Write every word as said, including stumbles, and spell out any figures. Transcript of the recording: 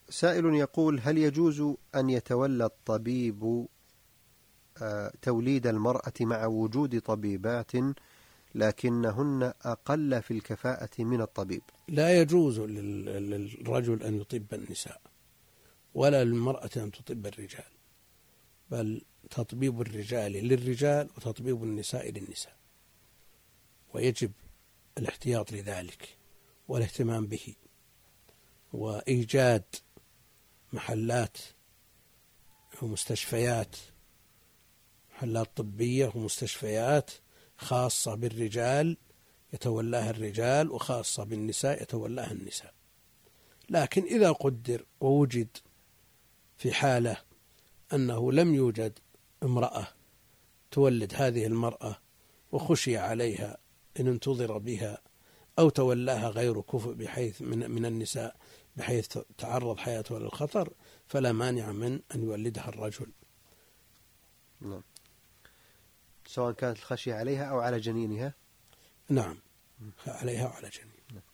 سائل يقول: هل يجوز أن يتولى الطبيب توليد المرأة مع وجود طبيبات لكنهن أقل في الكفاءة من الطبيب؟ لا يجوز للرجل أن يطب النساء ولا للمرأة أن تطب الرجال، بل تطبيب الرجال للرجال وتطبيب النساء للنساء، ويجب الاحتياط لذلك والاهتمام به، وإيجاد محلات ومستشفيات محلات طبية ومستشفيات خاصة بالرجال يتولاها الرجال وخاصة بالنساء يتولاها النساء. لكن إذا قدر ووجد في حالة أنه لم يوجد امرأة تولد هذه المرأة وخشي عليها إن انتظر بها أو تولاها غير كفء بحيث من, من النساء بحيث تعرض حياته للخطر، فلا مانع من أن يولدها الرجل. نعم. سواء كانت الخشية عليها أو على جنينها. نعم، عليها وعلى جنين.